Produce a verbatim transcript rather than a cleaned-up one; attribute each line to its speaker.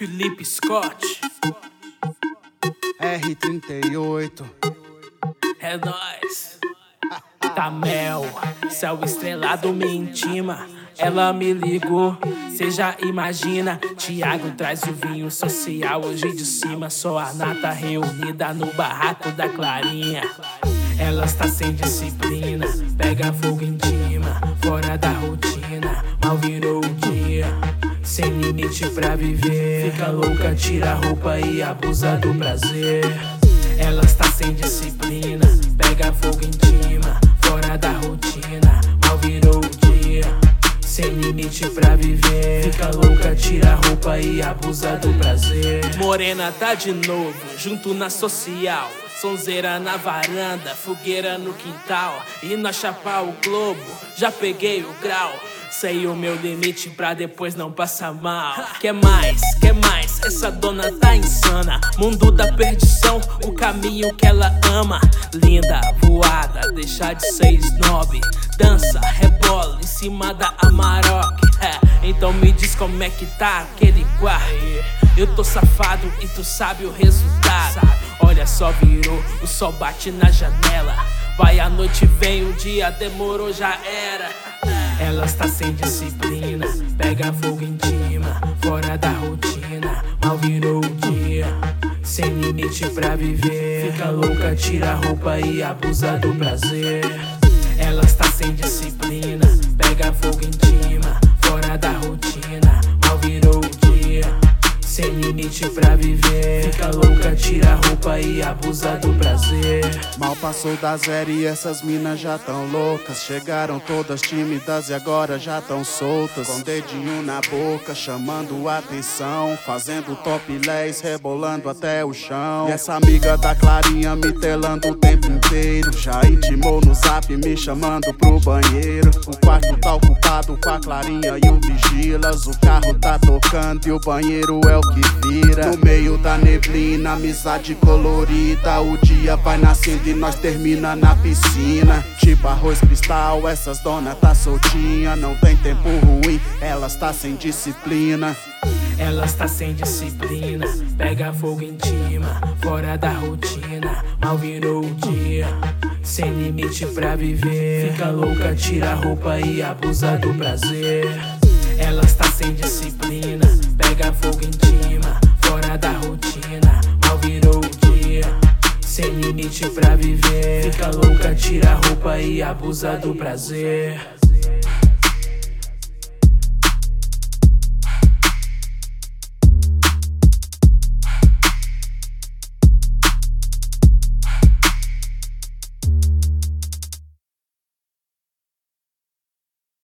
Speaker 1: Felipe Scott,
Speaker 2: R trinta e oito.
Speaker 1: é nóis. Tamel, céu estrelado me intima. Ela me ligou, cê já imagina. Thiago traz o vinho social hoje de cima. Só a nata reunida no barraco da Clarinha. Ela está sem disciplina, pega fogo em cima, fora da rotina, mal virou o dia. Sem limite pra viver, fica louca, tira a roupa e abusa do prazer. Ela está sem disciplina, pega fogo em cima, fora da rotina, mal virou o dia. Sem limite pra viver, fica louca, tira a roupa e abusa do prazer. Morena tá de novo, junto na social. Sonzeira na varanda, fogueira no quintal. E nós chapar o globo, já peguei o grau. Sei o meu limite pra depois não passar mal. Quer mais, quer mais, essa dona tá insana. Mundo da perdição, o caminho que ela ama. Linda, voada, deixa de ser snob. Dança, rebola em cima da Amarok. É, então me diz como é que tá aquele quarto. Eu tô safado e tu sabe o resultado. Olha só, virou, o sol bate na janela. Vai a noite, vem o dia, demorou, já era. Ela está sem disciplina, pega fogo em cima, fora da rotina, mal virou o dia. Sem limite pra viver, fica louca, tira a roupa e abusa do prazer. Ela está sem disciplina, pega fogo em cima, fora da rotina, mal virou o dia. Sem limite pra viver, fica louca, tira a roupa e abusa do prazer.
Speaker 2: Mal passou da zero e essas minas já tão loucas. Chegaram todas tímidas e agora já tão soltas. Com dedinho na boca, chamando atenção, fazendo topless, rebolando até o chão. E essa amiga da Clarinha me telando o tempo inteiro. Já intimou no zap me chamando pro banheiro. O quarto tá ocupado com a Clarinha e o Vigilas. O carro tá tocando e o banheiro é o que vira. No meio da neblina, amizade colorida. O dia vai nascendo e nós termina na piscina. Tipo arroz cristal, essas donas tá soltinha. Não tem tempo ruim, elas tá sem disciplina.
Speaker 1: Ela está sem disciplina, pega fogo em cima, fora da rotina, mal virou o dia. Sem limite pra viver, fica louca, tira a roupa e abusa do prazer. Ela está sem disciplina, pega fogo em cima, fora da rotina, mal virou o dia. Sem limite pra viver, fica louca, tira a roupa e abusa do prazer.